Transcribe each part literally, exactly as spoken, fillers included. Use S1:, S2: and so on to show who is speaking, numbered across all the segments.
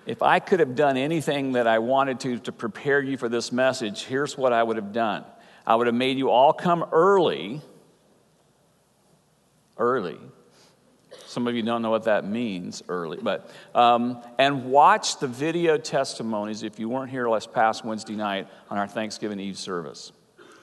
S1: If I could have done anything that I wanted to to prepare you for this message, here's what I would have done. I would have made you all come early, early. Some of you don't know what that means, early, but, um, and watch the video testimonies if you weren't here last past Wednesday night on our Thanksgiving Eve service.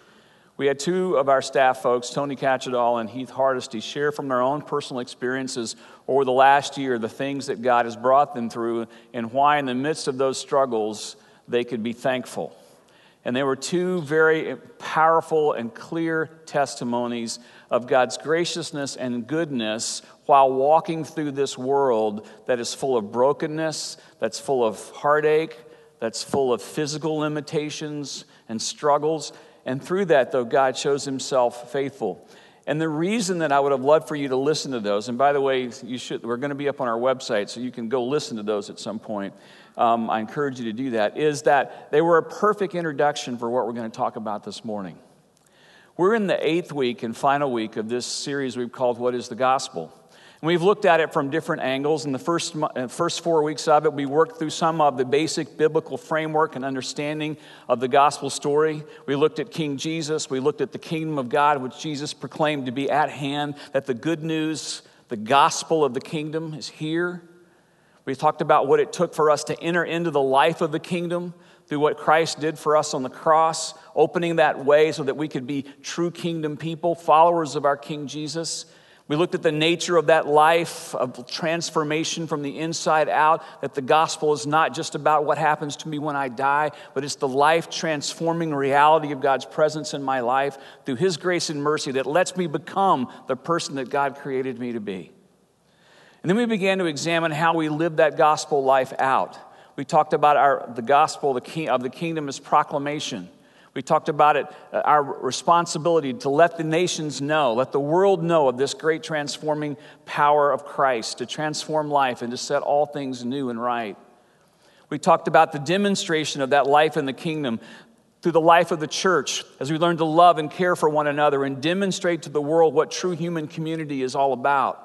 S1: We had two of our staff folks, Tony Catchadall and Heath Hardesty, share from their own personal experiences over the last year the things that God has brought them through and why in the midst of those struggles they could be thankful. And there were two very powerful and clear testimonies of God's graciousness and goodness while walking through this world that is full of brokenness, that's full of heartache, that's full of physical limitations and struggles. And through that, though, God shows himself faithful. And the reason that I would have loved for you to listen to those, and by the way, you should, we're going to be up on our website, so you can go listen to those at some point. Um, I encourage you to do that, is that they were a perfect introduction for what we're going to talk about this morning. We're in the eighth week and final week of this series we've called What is the Gospel? And we've looked at it from different angles. In the first, first four weeks of it, we worked through some of the basic biblical framework and understanding of the gospel story. We looked at King Jesus. We looked at the kingdom of God, which Jesus proclaimed to be at hand, that the good news, the gospel of the kingdom is here. We talked about what it took for us to enter into the life of the kingdom through what Christ did for us on the cross, opening that way so that we could be true kingdom people, followers of our King Jesus. We looked at the nature of that life of transformation from the inside out, that the gospel is not just about what happens to me when I die, but it's the life-transforming reality of God's presence in my life through his grace and mercy that lets me become the person that God created me to be. And then we began to examine how we live that gospel life out. We talked about our the gospel the king, of the kingdom as proclamation. We talked about it, uh, our responsibility to let the nations know, let the world know of this great transforming power of Christ to transform life and to set all things new and right. We talked about the demonstration of that life in the kingdom through the life of the church as we learn to love and care for one another and demonstrate to the world what true human community is all about.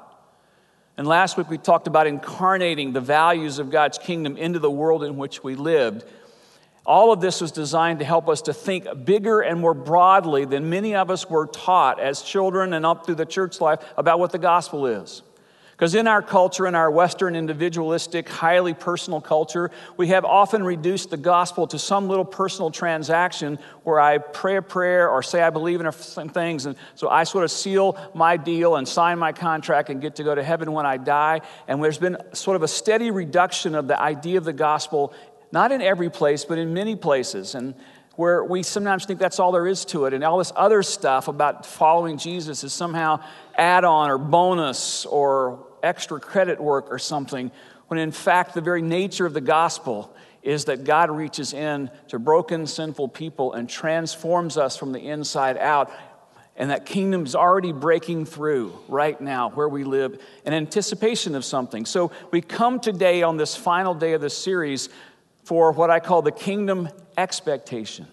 S1: And last week we talked about incarnating the values of God's kingdom into the world in which we lived. All of this was designed to help us to think bigger and more broadly than many of us were taught as children and up through the church life about what the gospel is. Because in our culture, in our Western individualistic, highly personal culture, we have often reduced the gospel to some little personal transaction where I pray a prayer or say I believe in some things, and so I sort of seal my deal and sign my contract and get to go to heaven when I die. And there's been sort of a steady reduction of the idea of the gospel, not in every place, but in many places, and where we sometimes think that's all there is to it, and all this other stuff about following Jesus is somehow add-on or bonus or extra credit work or something, when in fact the very nature of the gospel is that God reaches in to broken, sinful people and transforms us from the inside out, and that kingdom is already breaking through right now where we live in anticipation of something. So we come today on this final day of this series for what I call the kingdom expectation.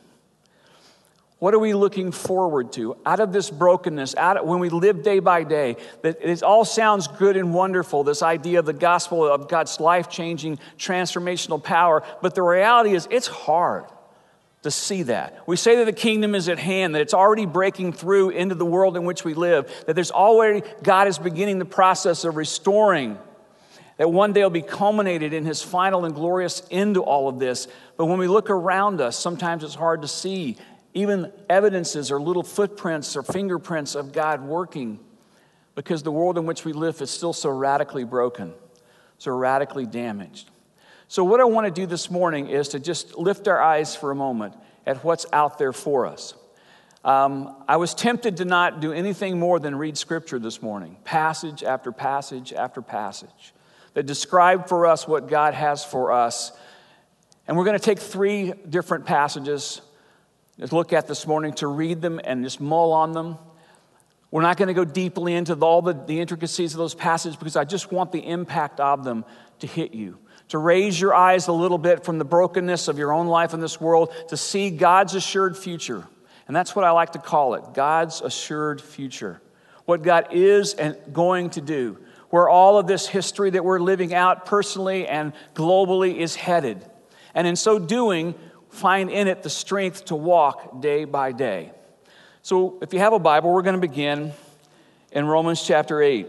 S1: What are we looking forward to out of this brokenness, out of, when we live day by day? That it all sounds good and wonderful, this idea of the gospel of God's life-changing, transformational power, but the reality is it's hard to see that. We say that the kingdom is at hand, that it's already breaking through into the world in which we live, that there's already, God is beginning the process of restoring, that one day will be culminated in his final and glorious end to all of this. But when we look around us, sometimes it's hard to see even evidences or little footprints or fingerprints of God working, because the world in which we live is still so radically broken, so radically damaged. So what I want to do this morning is to just lift our eyes for a moment at what's out there for us. Um, I was tempted to not do anything more than read scripture this morning, passage after passage after passage, that describe for us what God has for us. And we're going to take three different passages to look at this morning, to read them and just mull on them. We're not going to go deeply into all the, the intricacies of those passages because I just want the impact of them to hit you, to raise your eyes a little bit from the brokenness of your own life in this world, to see God's assured future. And that's what I like to call it, God's assured future. What God is and going to do. where all of this history that we're living out personally and globally is headed. And in so doing, find in it the strength to walk day by day. So if you have a Bible, we're going to begin in Romans chapter eight.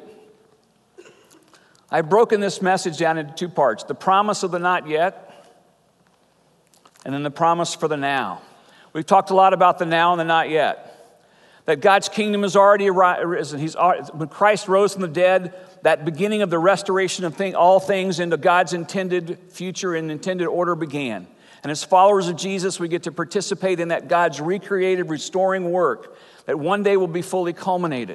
S1: I've broken this message down into two parts: the promise of the not yet, and then the promise for the now. We've talked a lot about the now and the not yet. That God's kingdom has already arisen. He's, when Christ rose from the dead, that beginning of the restoration of thing, all things into God's intended future and intended order began. And as followers of Jesus, we get to participate in that God's recreated, restoring work that one day will be fully culminated.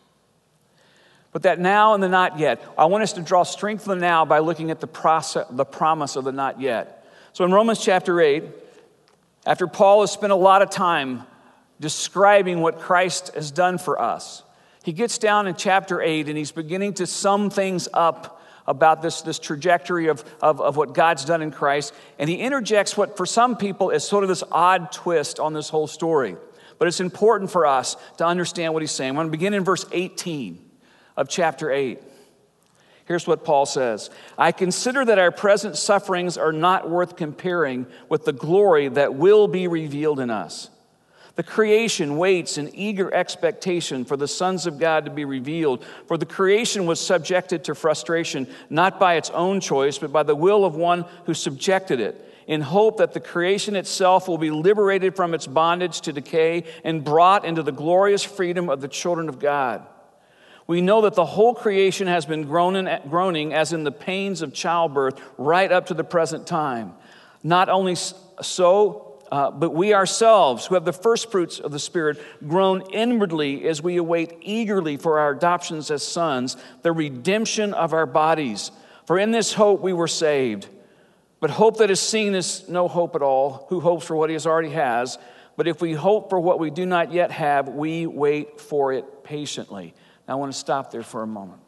S1: But that now and the not yet, I want us to draw strength from the now by looking at the process, the promise of the not yet. So in Romans chapter eight, after Paul has spent a lot of time describing what Christ has done for us, he gets down in chapter eight and he's beginning to sum things up about this, this trajectory of, of, of what God's done in Christ. And he interjects what for some people is sort of this odd twist on this whole story. But it's important for us to understand what he's saying. I'm going to begin in verse eighteen of chapter eight. Here's what Paul says. I consider that our present sufferings are not worth comparing with the glory that will be revealed in us. The creation waits in eager expectation for the sons of God to be revealed. For the creation was subjected to frustration, not by its own choice, but by the will of one who subjected it, in hope that the creation itself will be liberated from its bondage to decay and brought into the glorious freedom of the children of God. We know that the whole creation has been groaning as in the pains of childbirth right up to the present time. Not only so, uh, but we ourselves, who have the first fruits of the Spirit, groan inwardly as we await eagerly for our adoptions as sons, the redemption of our bodies. For in this hope we were saved. But hope that is seen is no hope at all. Who hopes for what he already has? But if we hope for what we do not yet have, we wait for it patiently. Now, I want to stop there for a moment.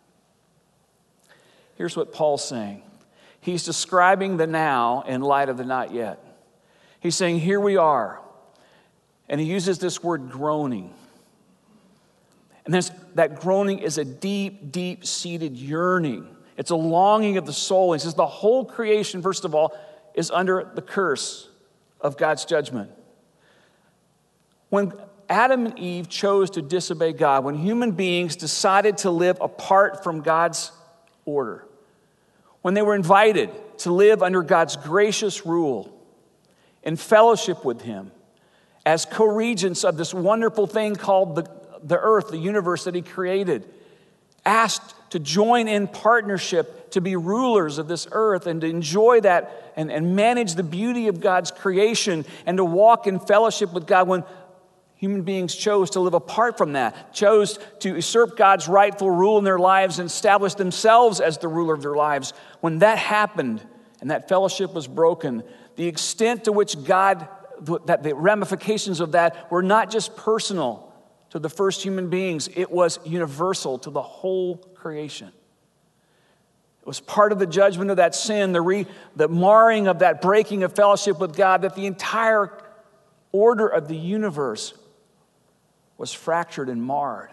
S1: Here's what Paul's saying. He's describing the now in light of the not yet. He's saying, here we are. And he uses this word groaning. And this, that groaning is a deep, deep-seated yearning. It's a longing of the soul. He says the whole creation, first of all, is under the curse of God's judgment. When Adam and Eve chose to disobey God, when human beings decided to live apart from God's order, when they were invited to live under God's gracious rule in fellowship with him as co-regents of this wonderful thing called the, the earth, the universe that he created, asked to join in partnership to be rulers of this earth and to enjoy that and, and manage the beauty of God's creation and to walk in fellowship with God, when human beings chose to live apart from that, chose to usurp God's rightful rule in their lives and establish themselves as the ruler of their lives. When that happened and that fellowship was broken, the extent to which God, that the ramifications of that were not just personal to the first human beings, it was universal to the whole creation. It was part of the judgment of that sin, the, re, the marring of that breaking of fellowship with God, that the entire order of the universe was fractured and marred.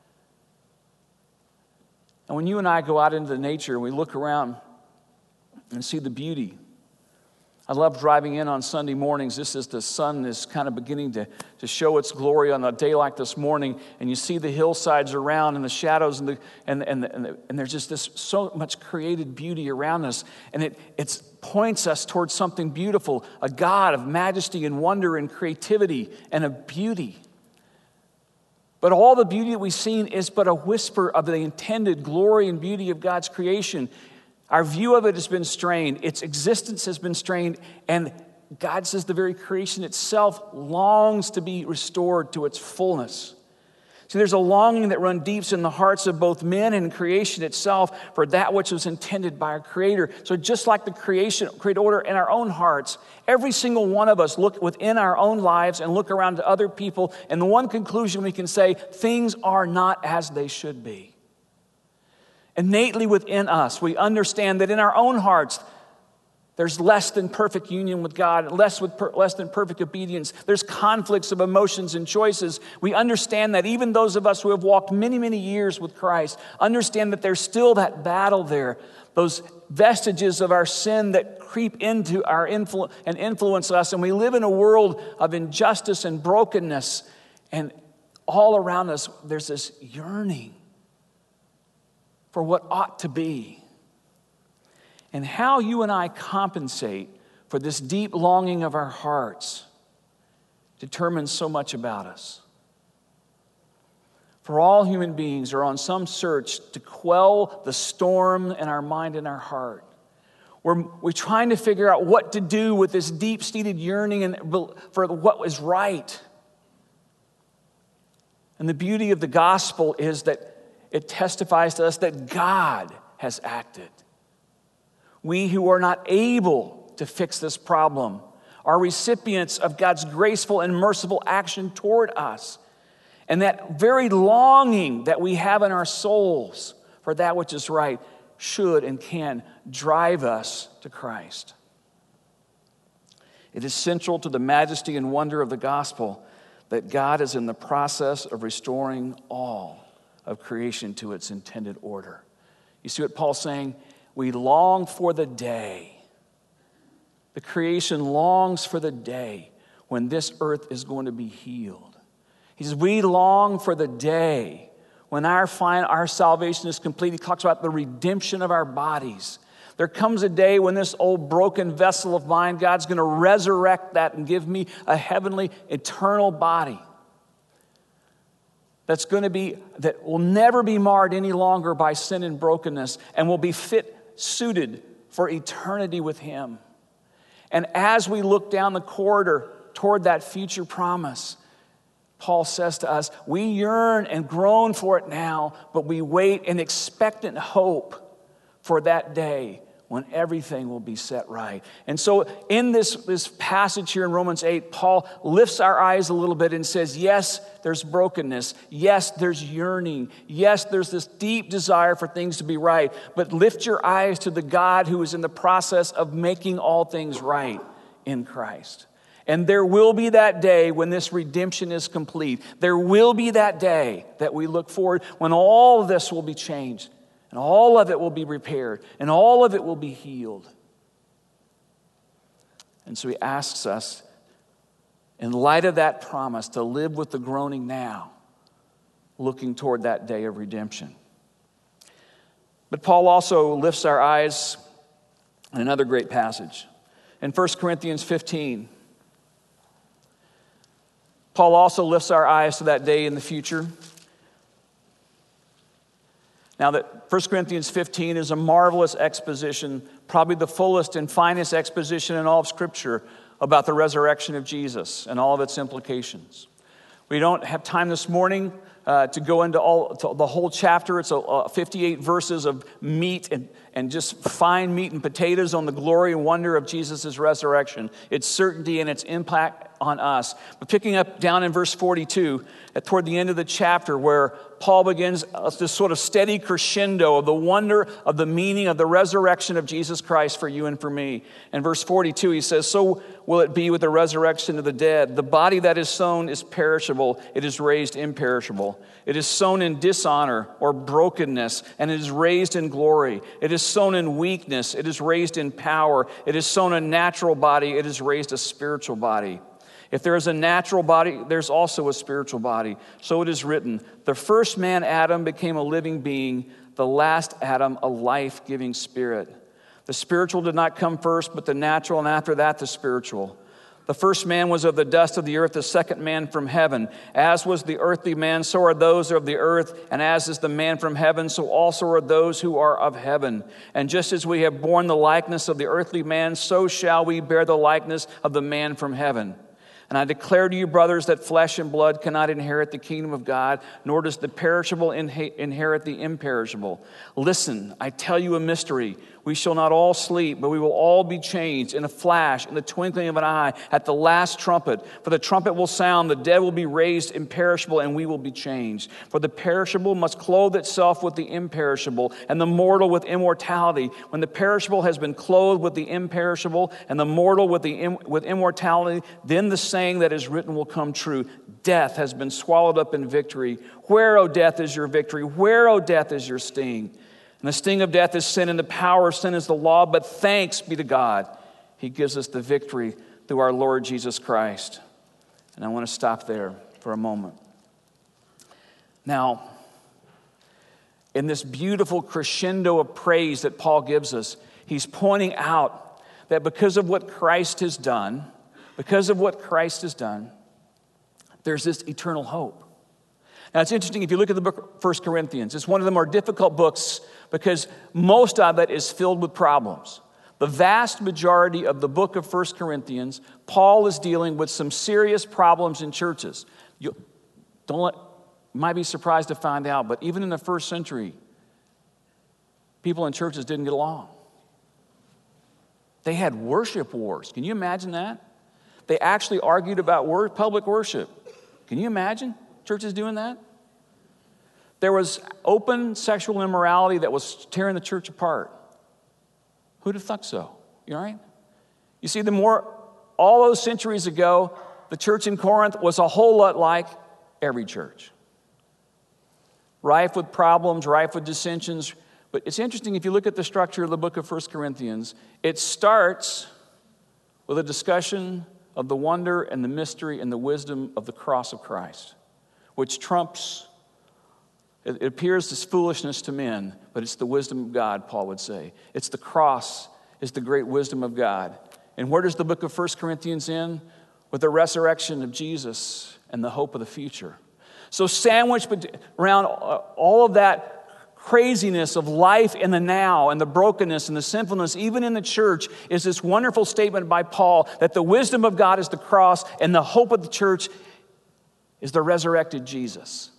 S1: And when you and I go out into nature and we look around and see the beauty, I love driving in on Sunday mornings just as the sun is kind of beginning to, to show its glory on a day like this morning, and you see the hillsides around and the shadows and the and and the, and, the, and there's just this so much created beauty around us, and it it points us towards something beautiful, a God of majesty and wonder and creativity and of beauty. But all the beauty that we've seen is but a whisper of the intended glory and beauty of God's creation. Our view of it has been strained. Its existence has been strained. And God says the very creation itself longs to be restored to its fullness. See, there's a longing that runs deep in the hearts of both men and creation itself for that which was intended by our Creator. So just like the creation, create order in our own hearts, every single one of us look within our own lives and look around to other people, and the one conclusion we can say, things are not as they should be. Innately within us, we understand that in our own hearts, There's less than perfect union with God, less with per, less than perfect obedience. There's conflicts of emotions and choices. We understand that even those of us who have walked many, many years with Christ understand that there's still that battle there. Those vestiges of our sin that creep into our influ- and influence us. And we live in a world of injustice and brokenness. And all around us, there's this yearning for what ought to be. And how you and I compensate for this deep longing of our hearts determines so much about us. For all human beings are on some search to quell the storm in our mind and our heart. We're, we're trying to figure out what to do with this deep-seated yearning and for what is right. And the beauty of the gospel is that it testifies to us that God has acted. We who are not able to fix this problem are recipients of God's graceful and merciful action toward us. And that very longing that we have in our souls for that which is right should and can drive us to Christ. It is central to the majesty and wonder of the gospel that God is in the process of restoring all of creation to its intended order. You see what Paul's saying? We long for the day. The creation longs for the day when this earth is going to be healed. He says, we long for the day when our, fine, our salvation is complete. He talks about the redemption of our bodies. There comes a day when this old broken vessel of mine, God's going to resurrect that and give me a heavenly, eternal body. That's going to be, that will never be marred any longer by sin and brokenness and will be fit, suited for eternity with Him. And as we look down the corridor toward that future promise, Paul says to us, we yearn and groan for it now, but we wait in expectant hope for that day when everything will be set right. And so in this, this passage here in Romans eight, Paul lifts our eyes a little bit and says, yes, there's brokenness. Yes, there's yearning. Yes, there's this deep desire for things to be right. But lift your eyes to the God who is in the process of making all things right in Christ. And there will be that day when this redemption is complete. There will be that day that we look forward when all of this will be changed. And all of it will be repaired. And all of it will be healed. And so he asks us, in light of that promise, to live with the groaning now, looking toward that day of redemption. But Paul also lifts our eyes in another great passage. In First Corinthians fifteen, Paul also lifts our eyes to that day in the future. Now that First Corinthians fifteen is a marvelous exposition, probably the fullest and finest exposition in all of Scripture about the resurrection of Jesus and all of its implications. We don't have time this morning uh, to go into all to the whole chapter. It's a, uh, fifty-eight verses of meat and, and just fine meat and potatoes on the glory and wonder of Jesus' resurrection, its certainty and its impact on us. But picking up down in verse forty-two, at toward the end of the chapter, where Paul begins this sort of steady crescendo of the wonder of the meaning of the resurrection of Jesus Christ for you and for me. In verse forty-two, he says, so will it be with the resurrection of the dead. The body that is sown is perishable, it is raised imperishable. It is sown in dishonor or brokenness, and it is raised in glory. It is sown in weakness, it is raised in power. It is sown a natural body, it is raised a spiritual body. If there is a natural body, there's also a spiritual body. So it is written, the first man, Adam, became a living being, the last Adam, a life-giving spirit. The spiritual did not come first, but the natural, and after that, the spiritual. The first man was of the dust of the earth, the second man from heaven. As was the earthly man, so are those of the earth, and as is the man from heaven, so also are those who are of heaven. And just as we have borne the likeness of the earthly man, so shall we bear the likeness of the man from heaven. And I declare to you, brothers, that flesh and blood cannot inherit the kingdom of God, nor does the perishable inherit the imperishable. Listen, I tell you a mystery. We shall not all sleep, but we will all be changed in a flash, in the twinkling of an eye, at the last trumpet. For the trumpet will sound, the dead will be raised imperishable, and we will be changed. For the perishable must clothe itself with the imperishable, and the mortal with immortality. When the perishable has been clothed with the imperishable, and the mortal with, the im- with immortality, then the saying that is written will come true. Death has been swallowed up in victory. Where, O death, is your victory? Where, O death, is your sting? And the sting of death is sin, and the power of sin is the law. But thanks be to God, He gives us the victory through our Lord Jesus Christ. And I want to stop there for a moment. Now, in this beautiful crescendo of praise that Paul gives us, he's pointing out that because of what Christ has done, because of what Christ has done, there's this eternal hope. Now, it's interesting, if you look at the book of First Corinthians, it's one of the more difficult books because most of it is filled with problems. The vast majority of the book of First Corinthians, Paul is dealing with some serious problems in churches. You don't let, you might be surprised to find out, but even in the first century, people in churches didn't get along. They had worship wars. Can you imagine that? They actually argued about wor- public worship. Can you imagine churches doing that? There was open sexual immorality that was tearing the church apart. Who'd have thought so? You all right? You see, the more, all those centuries ago, the church in Corinth was a whole lot like every church. Rife with problems, rife with dissensions. But it's interesting, if you look at the structure of the book of First Corinthians, it starts with a discussion of the wonder and the mystery and the wisdom of the cross of Christ, which trumps, it appears as foolishness to men, but it's the wisdom of God, Paul would say. It's the cross, it's the great wisdom of God. And where does the book of First Corinthians end? With the resurrection of Jesus and the hope of the future. So sandwiched around all of that craziness of life in the now and the brokenness and the sinfulness, even in the church, is this wonderful statement by Paul that the wisdom of God is the cross and the hope of the church is the resurrected Jesus.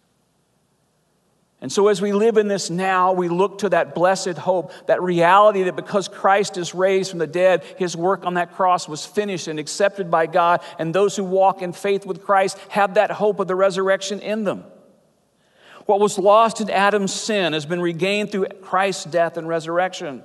S1: And so as we live in this now, we look to that blessed hope, that reality that because Christ is raised from the dead, His work on that cross was finished and accepted by God, and those who walk in faith with Christ have that hope of the resurrection in them. What was lost in Adam's sin has been regained through Christ's death and resurrection.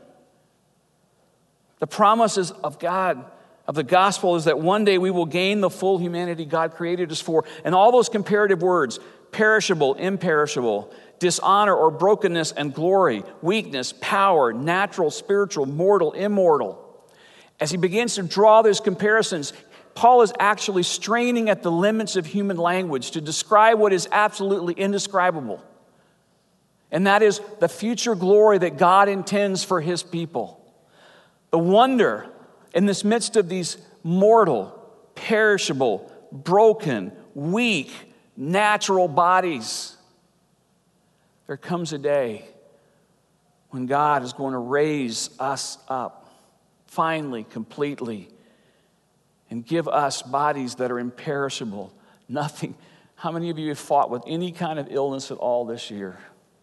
S1: The promises of God, of the gospel, is that one day we will gain the full humanity God created us for. And all those comparative words, perishable, imperishable, dishonor or brokenness and glory, weakness, power, natural, spiritual, mortal, immortal. As he begins to draw those comparisons, Paul is actually straining at the limits of human language to describe what is absolutely indescribable. And that is the future glory that God intends for His people. The wonder in this midst of these mortal, perishable, broken, weak, natural bodies. There comes a day when God is going to raise us up, finally, completely, and give us bodies that are imperishable. Nothing. How many of you have fought with any kind of illness at all this year?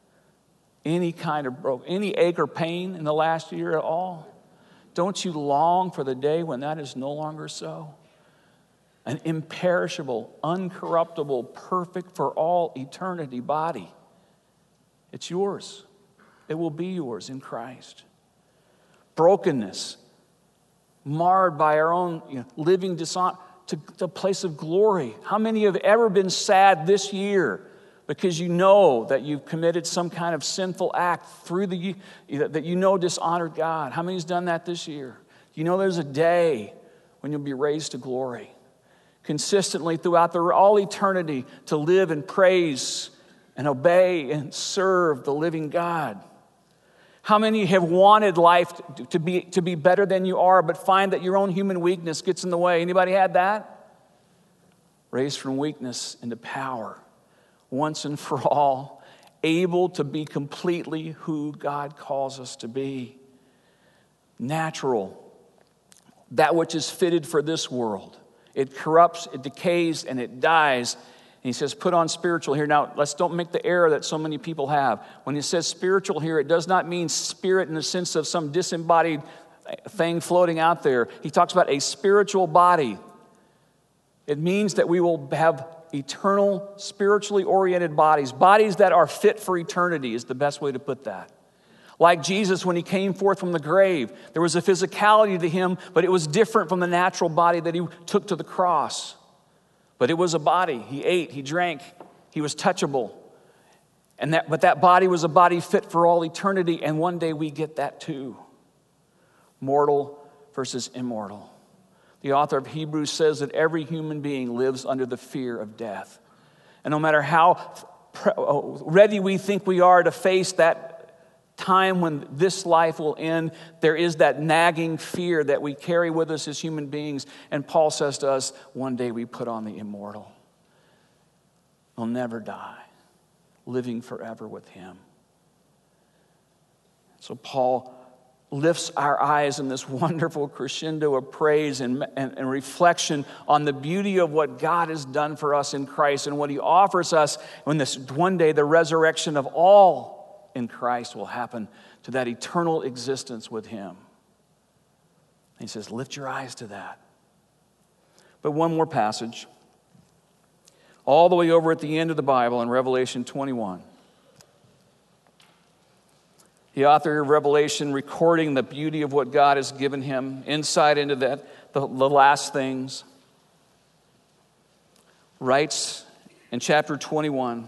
S1: Any kind of broke, any ache or pain in the last year at all? Don't you long for the day when that is no longer so? An imperishable, uncorruptible, perfect for all eternity body. It's yours. It will be yours in Christ. Brokenness, marred by our own you know, living dishonor, to the place of glory. How many have ever been sad this year because you know that you've committed some kind of sinful act through the that you know dishonored God? How many's done that this year? You know there's a day when you'll be raised to glory, consistently throughout the, all eternity, to live and praise and obey and serve the living God. How many have wanted life to be, to be better than you are, but find that your own human weakness gets in the way? Anybody had that? Raised from weakness into power, once and for all, able to be completely who God calls us to be. Natural, that which is fitted for this world. It corrupts, it decays, and it dies. And he says, put on spiritual here. Now, let's don't make the error that so many people have. When he says spiritual here, it does not mean spirit in the sense of some disembodied thing floating out there. He talks about a spiritual body. It means that we will have eternal, spiritually oriented bodies. Bodies that are fit for eternity is the best way to put that. Like Jesus, when he came forth from the grave, there was a physicality to him, but it was different from the natural body that he took to the cross. But it was a body. He ate, he drank, he was touchable. And that, but that body was a body fit for all eternity, and one day we get that too. Mortal versus immortal. The author of Hebrews says that every human being lives under the fear of death. And no matter how ready we think we are to face that time when this life will end, there is that nagging fear that we carry with us as human beings. And Paul says to us, one day we put on the immortal. We'll never die, living forever with him. So Paul lifts our eyes in this wonderful crescendo of praise and, and, and reflection on the beauty of what God has done for us in Christ and what he offers us when this one day the resurrection of all in Christ will happen to that eternal existence with him. And he says, lift your eyes to that. But one more passage, all the way over at the end of the Bible in Revelation twenty-one. The author of Revelation, recording the beauty of what God has given him, insight into that, the, the last things, writes in chapter twenty-one,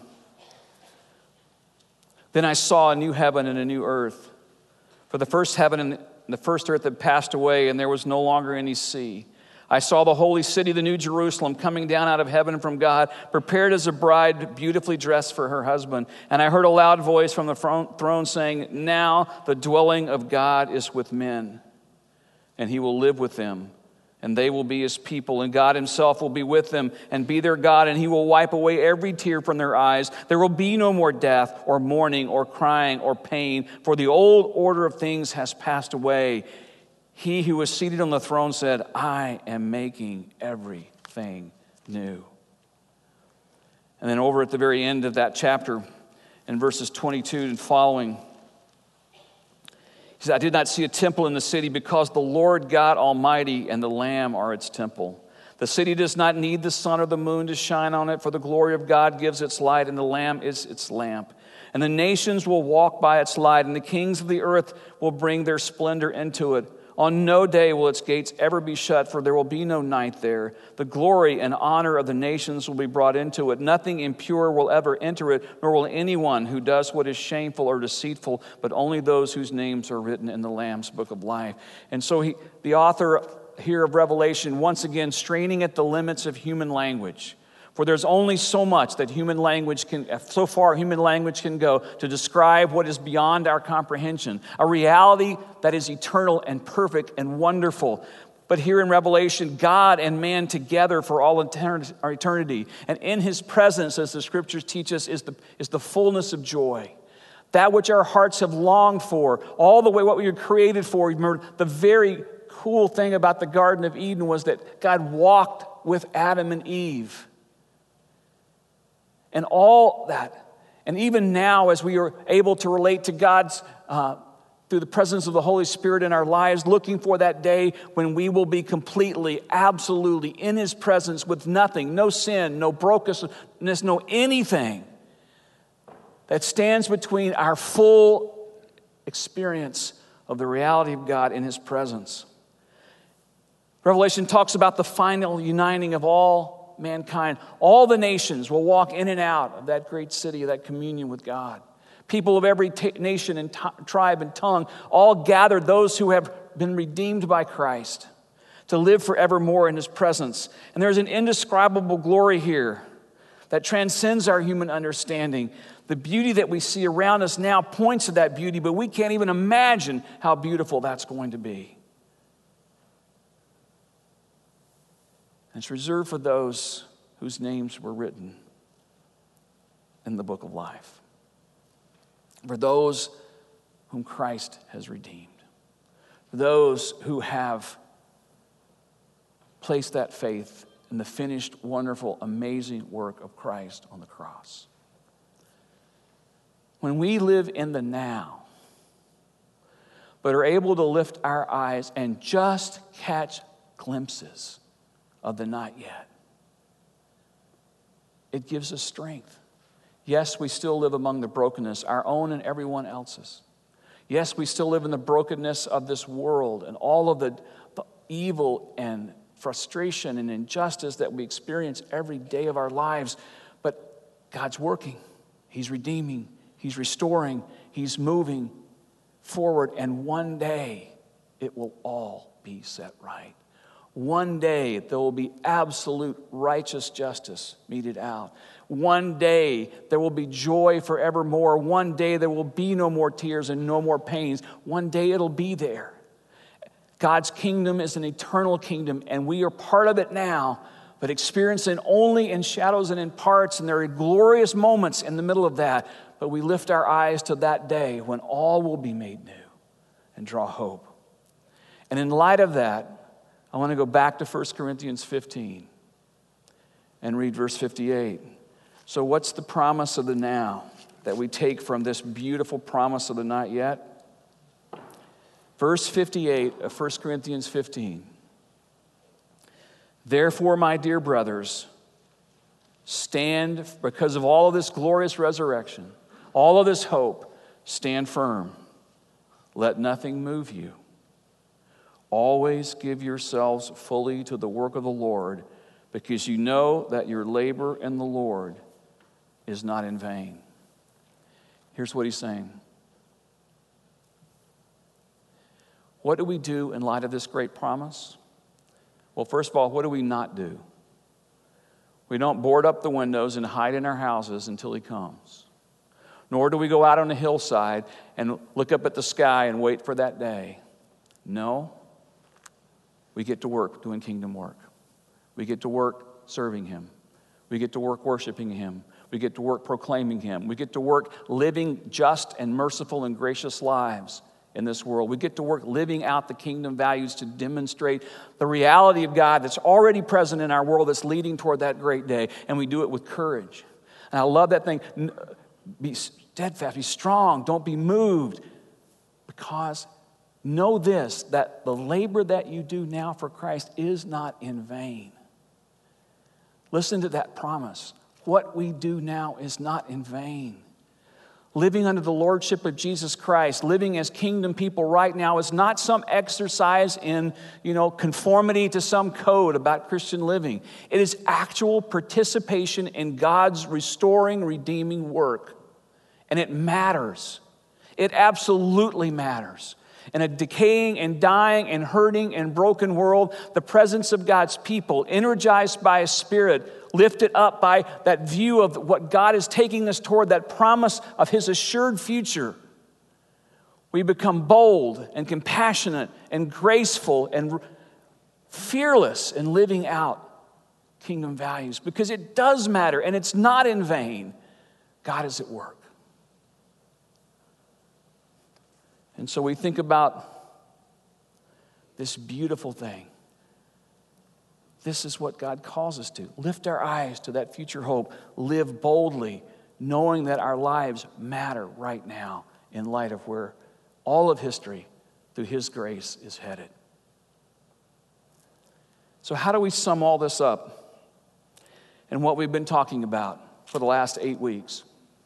S1: then I saw a new heaven and a new earth. For the first heaven and the first earth had passed away, and there was no longer any sea. I saw the holy city, the new Jerusalem, coming down out of heaven from God, prepared as a bride beautifully dressed for her husband. And I heard a loud voice from the throne saying, now the dwelling of God is with men, and he will live with them. And they will be his people, and God himself will be with them and be their God, and he will wipe away every tear from their eyes. There will be no more death or mourning or crying or pain, for the old order of things has passed away. He who was seated on the throne said, I am making everything new. And then over at the very end of that chapter, in verses twenty-two and following, he said, I did not see a temple in the city because the Lord God Almighty and the Lamb are its temple. The city does not need the sun or the moon to shine on it, for the glory of God gives its light, and the Lamb is its lamp. And the nations will walk by its light, and the kings of the earth will bring their splendor into it. On no day will its gates ever be shut, for there will be no night there. The glory and honor of the nations will be brought into it. Nothing impure will ever enter it, nor will anyone who does what is shameful or deceitful, but only those whose names are written in the Lamb's book of life. And so he, the author here of Revelation, once again straining at the limits of human language. For there's only so much that human language can, so far human language can go to describe what is beyond our comprehension. A reality that is eternal and perfect and wonderful. But here in Revelation, God and man together for all eternity. And in his presence, as the scriptures teach us, is the, is the fullness of joy. That which our hearts have longed for, all the way what we were created for. Remember, the very cool thing about the Garden of Eden was that God walked with Adam and Eve. And all that, and even now as we are able to relate to God's, uh, through the presence of the Holy Spirit in our lives, looking for that day when we will be completely, absolutely in his presence with nothing, no sin, no brokenness, no anything that stands between our full experience of the reality of God in his presence. Revelation talks about the final uniting of all mankind. All the nations will walk in and out of that great city, of that communion with God. People of every t- nation and t- tribe and tongue, all gathered, those who have been redeemed by Christ, to live forevermore in his presence. And there's an indescribable glory here that transcends our human understanding. The beauty that we see around us now points to that beauty, but we can't even imagine how beautiful that's going to be. And it's reserved for those whose names were written in the book of life. For those whom Christ has redeemed. For those who have placed that faith and the finished, wonderful, amazing work of Christ on the cross. When we live in the now, but are able to lift our eyes and just catch glimpses of the not yet, it gives us strength. Yes, we still live among the brokenness, our own and everyone else's. Yes, we still live in the brokenness of this world and all of the, the evil and frustration and injustice that we experience every day of our lives. But God's working. He's redeeming. He's restoring. He's moving forward. And one day, it will all be set right. One day, there will be absolute righteous justice meted out. One day, there will be joy forevermore. One day, there will be no more tears and no more pains. One day, it'll be there. God's kingdom is an eternal kingdom, and we are part of it now, but experiencing only in shadows and in parts, and there are glorious moments in the middle of that. But we lift our eyes to that day when all will be made new and draw hope. And in light of that, I want to go back to First Corinthians fifteen and read verse fifty-eight. So what's the promise of the now that we take from this beautiful promise of the not yet? Verse fifty-eight of First Corinthians fifteen. Therefore, my dear brothers, stand, because of all of this glorious resurrection, all of this hope, stand firm. Let nothing move you. Always give yourselves fully to the work of the Lord, because you know that your labor in the Lord is not in vain. Here's what he's saying. What do we do in light of this great promise? Well, first of all, what do we not do? We don't board up the windows and hide in our houses until he comes. Nor do we go out on a hillside and look up at the sky and wait for that day. No. We get to work doing kingdom work. We get to work serving him. We get to work worshiping him. We get to work proclaiming him. We get to work living just and merciful and gracious lives in this world. We get to work living out the kingdom values to demonstrate the reality of God that's already present in our world that's leading toward that great day. And we do it with courage. And I love that thing. Be steadfast, be strong, don't be moved. Because know this, that the labor that you do now for Christ is not in vain. Listen to that promise. What we do now is not in vain. Living under the lordship of Jesus Christ, living as kingdom people right now is not some exercise in, you know, conformity to some code about Christian living. It is actual participation in God's restoring, redeeming work. And it matters. It absolutely matters. In a decaying and dying and hurting and broken world, the presence of God's people, energized by His Spirit, lifted up by that view of what God is taking us toward, that promise of His assured future, we become bold and compassionate and graceful and fearless in living out kingdom values, because it does matter and it's not in vain. God is at work. And so we think about this beautiful thing. This is what God calls us to. Lift our eyes to that future hope. Live boldly, knowing that our lives matter right now in light of where all of history, through His grace, is headed. So how do we sum all this up and what we've been talking about for the last eight weeks?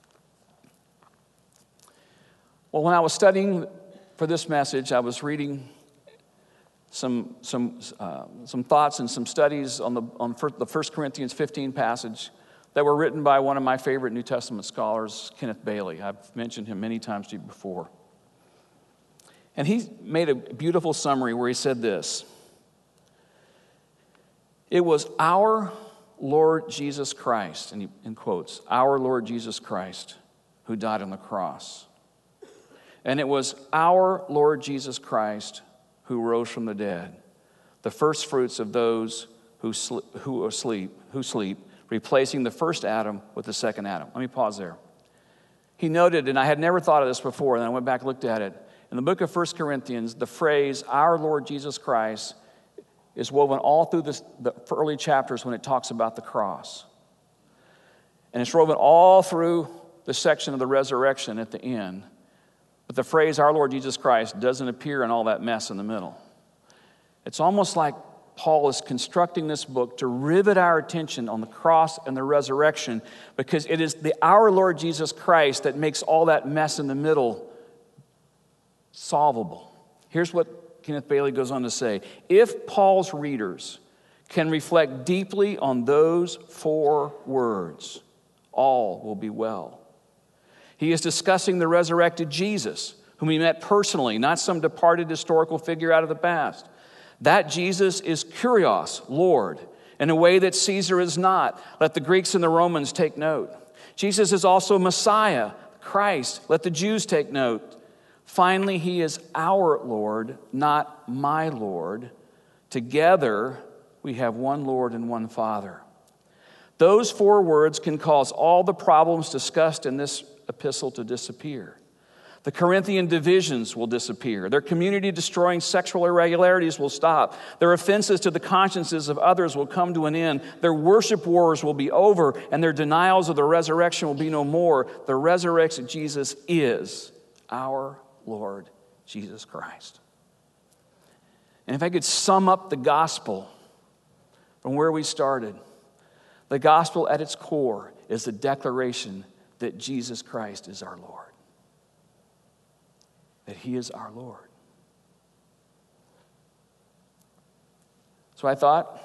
S1: Well, when I was studying for this message, I was reading some some uh, some thoughts and some studies on the on the First Corinthians fifteen passage that were written by one of my favorite New Testament scholars, Kenneth Bailey. I've mentioned him many times to you before. And he made a beautiful summary where he said this: "It was our Lord Jesus Christ," and he, in quotes, "our Lord Jesus Christ who died on the cross. And it was our Lord Jesus Christ who rose from the dead, the first fruits of those who sl- who are asleep, who sleep, replacing the first Adam with the second Adam." Let me pause there. He noted, and I had never thought of this before, and I went back and looked at it. In the book of First Corinthians, the phrase, "our Lord Jesus Christ," is woven all through this, the early chapters when it talks about the cross. And it's woven all through the section of the resurrection at the end. But the phrase, our Lord Jesus Christ, doesn't appear in all that mess in the middle. It's almost like Paul is constructing this book to rivet our attention on the cross and the resurrection, because it is the our Lord Jesus Christ that makes all that mess in the middle solvable. Here's what Kenneth Bailey goes on to say. If Paul's readers can reflect deeply on those four words, all will be well. He is discussing the resurrected Jesus, whom he met personally, not some departed historical figure out of the past. That Jesus is Kyrios, Lord, in a way that Caesar is not. Let the Greeks and the Romans take note. Jesus is also Messiah, Christ. Let the Jews take note. Finally, he is our Lord, not my Lord. Together, we have one Lord and one Father. Those four words can cause all the problems discussed in this epistle to disappear. The Corinthian divisions will disappear. Their community-destroying sexual irregularities will stop. Their offenses to the consciences of others will come to an end. Their worship wars will be over, and their denials of the resurrection will be no more. The resurrected Jesus is our Lord Jesus Christ. And if I could sum up the gospel from where we started, the gospel at its core is the declaration that Jesus Christ is our Lord. That he is our Lord. So I thought,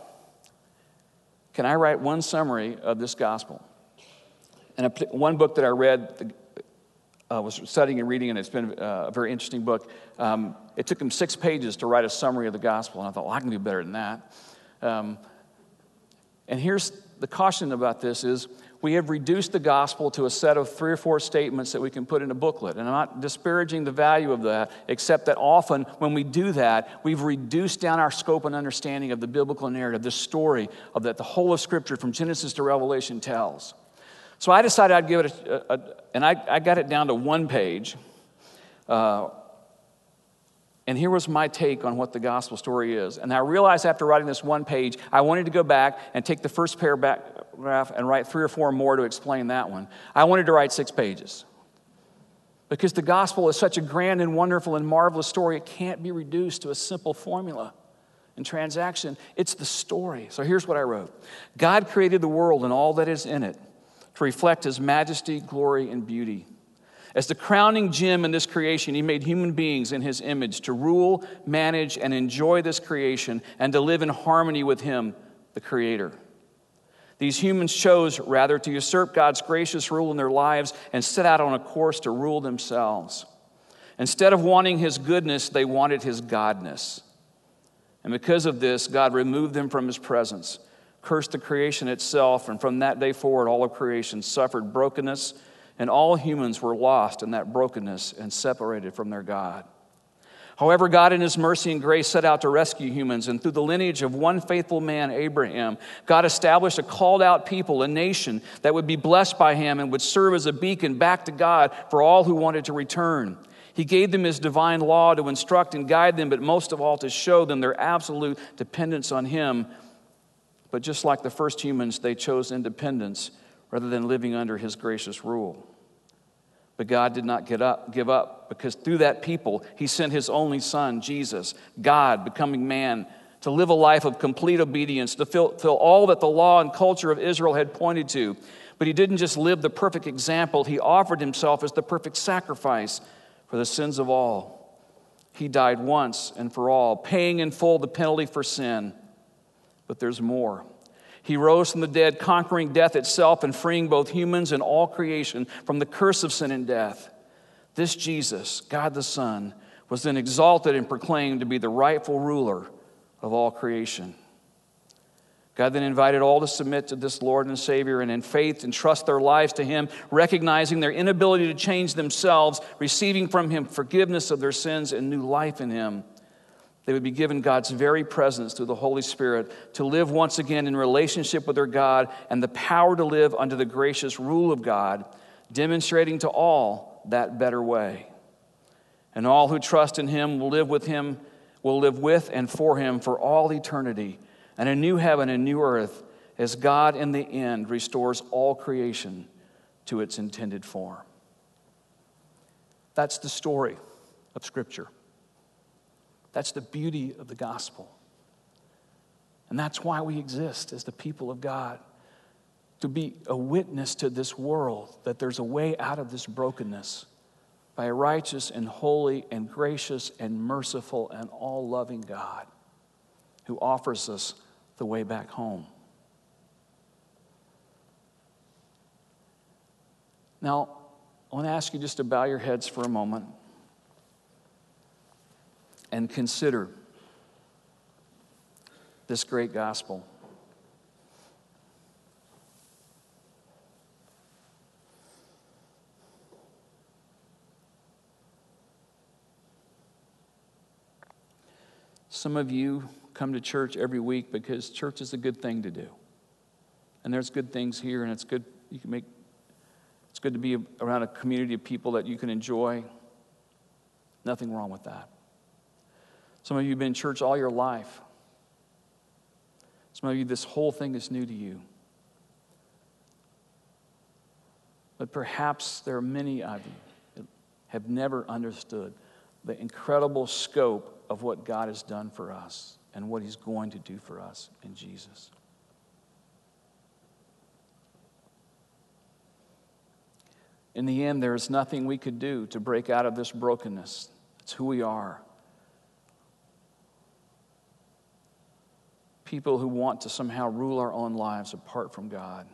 S1: can I write one summary of this gospel? And a, one book that I read, uh, was studying and reading, and it's been uh, a very interesting book. Um, it took him six pages to write a summary of the gospel, and I thought, well, I can do better than that. Um, and here's the caution about this is, we have reduced the gospel to a set of three or four statements that we can put in a booklet. And I'm not disparaging the value of that, except that often when we do that, we've reduced down our scope and understanding of the biblical narrative, the story of that the whole of Scripture from Genesis to Revelation tells. So I decided I'd give it a, a, a and I, I got it down to one page. Uh, And here was my take on what the gospel story is. And I realized after writing this one page, I wanted to go back and take the first paragraph and write three or four more to explain that one. I wanted to write six pages. Because the gospel is such a grand and wonderful and marvelous story, it can't be reduced to a simple formula and transaction. It's the story. So here's what I wrote. God created the world and all that is in it to reflect his majesty, glory, and beauty. As the crowning gem in this creation, he made human beings in his image to rule, manage, and enjoy this creation and to live in harmony with him, the Creator. These humans chose, rather, to usurp God's gracious rule in their lives and set out on a course to rule themselves. Instead of wanting his goodness, they wanted his godness. And because of this, God removed them from his presence, cursed the creation itself, and from that day forward, all of creation suffered brokenness, and all humans were lost in that brokenness and separated from their God. However, God in his mercy and grace set out to rescue humans, and through the lineage of one faithful man, Abraham, God established a called out people, a nation that would be blessed by him and would serve as a beacon back to God for all who wanted to return. He gave them his divine law to instruct and guide them, but most of all to show them their absolute dependence on him. But just like the first humans, they chose independence rather than living under his gracious rule. But God did not get up, give up, because through that people, he sent his only son, Jesus, God becoming man, to live a life of complete obedience, to fulfill all that the law and culture of Israel had pointed to. But he didn't just live the perfect example, he offered himself as the perfect sacrifice for the sins of all. He died once and for all, paying in full the penalty for sin. But there's more. He rose from the dead, conquering death itself and freeing both humans and all creation from the curse of sin and death. This Jesus, God the Son, was then exalted and proclaimed to be the rightful ruler of all creation. God then invited all to submit to this Lord and Savior and in faith entrust their lives to him, recognizing their inability to change themselves, receiving from him forgiveness of their sins and new life in him. They would be given God's very presence through the Holy Spirit to live once again in relationship with their God and the power to live under the gracious rule of God, demonstrating to all that better way. And all who trust in him will live with him, will live with and for him for all eternity, and a new heaven and new earth as God in the end restores all creation to its intended form. That's the story of Scripture. That's the beauty of the gospel. And that's why we exist as the people of God, to be a witness to this world that there's a way out of this brokenness by a righteous and holy and gracious and merciful and all-loving God who offers us the way back home. Now, I want to ask you just to bow your heads for a moment and consider this great gospel. Some of you come to church every week because church is a good thing to do. And there's good things here, and it's good you can make it's good to be around a community of people that you can enjoy. Nothing wrong with that. Some of you have been in church all your life. Some of you, this whole thing is new to you. But perhaps there are many of you that have never understood the incredible scope of what God has done for us and what he's going to do for us in Jesus. In the end, there is nothing we could do to break out of this brokenness. It's who we are. People who want to somehow rule our own lives apart from God.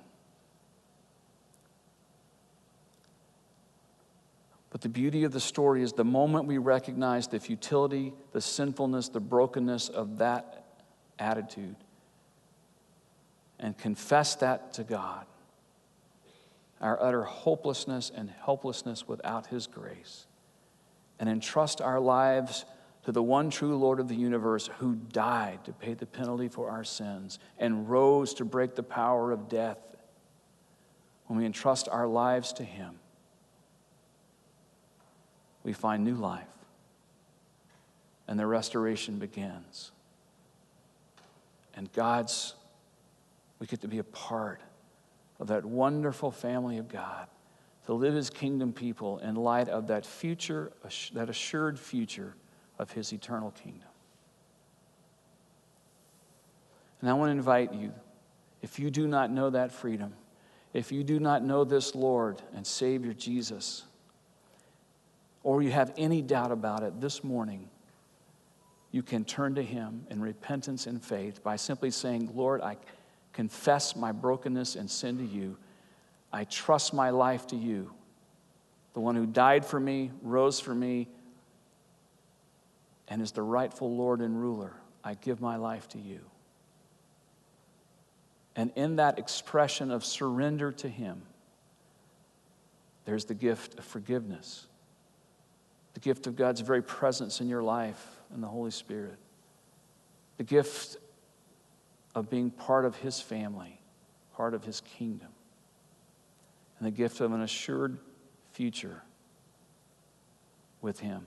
S1: But the beauty of the story is the moment we recognize the futility, the sinfulness, the brokenness of that attitude and confess that to God, our utter hopelessness and helplessness without his grace, and entrust our lives to the one true Lord of the universe who died to pay the penalty for our sins and rose to break the power of death. When we entrust our lives to him, we find new life, and the restoration begins. And God's, we get to be a part of that wonderful family of God, to live as kingdom people in light of that future, that assured future of his eternal kingdom. And I want to invite you, if you do not know that freedom, if you do not know this Lord and Savior Jesus, or you have any doubt about it this morning, you can turn to him in repentance and faith by simply saying, Lord, I confess my brokenness and sin to you. I trust my life to you, the one who died for me, rose for me, and is the rightful Lord and ruler. I give my life to you. And in that expression of surrender to him, there's the gift of forgiveness, the gift of God's very presence in your life and the Holy Spirit, the gift of being part of his family, part of his kingdom, and the gift of an assured future with him.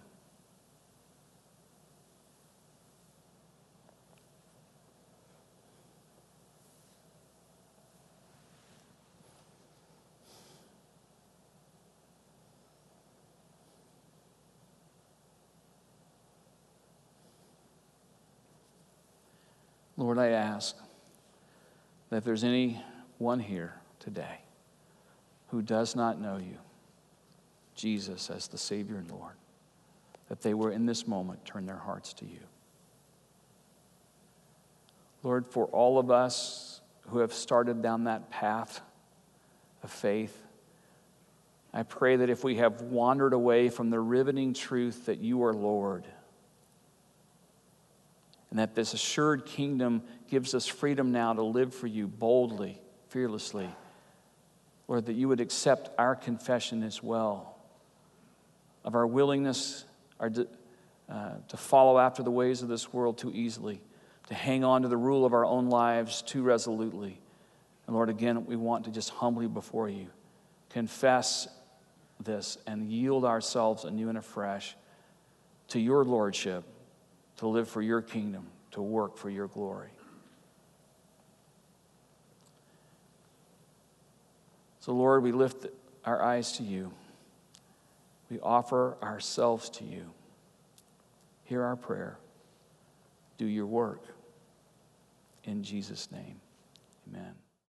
S1: Lord, I ask that if there's anyone here today who does not know you, Jesus, as the Savior and Lord, that they will in this moment turn their hearts to you. Lord, for all of us who have started down that path of faith, I pray that if we have wandered away from the riveting truth that you are Lord, and that this assured kingdom gives us freedom now to live for you boldly, fearlessly. Lord, that you would accept our confession as well of our willingness our, uh, to follow after the ways of this world too easily, to hang on to the rule of our own lives too resolutely. And Lord, again, we want to just humbly before you confess this and yield ourselves anew and afresh to your lordship to live for your kingdom, to work for your glory. So, Lord, we lift our eyes to you. We offer ourselves to you. Hear our prayer. Do your work. In Jesus' name, amen.